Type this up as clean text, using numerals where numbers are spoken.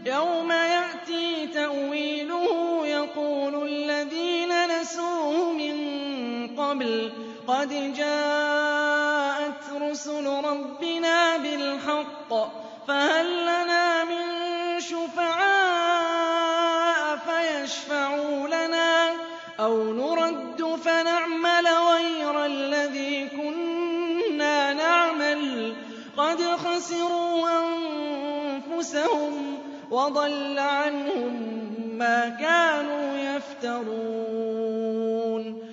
يَوْمَ يَأْتِي تَأْوِيلُهُ يَقُولُ الَّذِينَ نَسُوهُ مِن قَبْلُ قَدْ جَاءَتْ رُسُلُ رَبِّنَا بِالْحَقِّ فَهَل لَّنَا مِن شُفَعَاءَ فَيَشْفَعُوا لَنَا أَوْ نُرَدُّ فَنَعْمَلَ غَيْرَ الَّذِي كُنَّا نَعْمَلُ قَدْ خَسِرُوا أَنفُسَهُمْ وَضَلَّ عَنْهُم مَّا كَانُوا يَفْتَرُونَ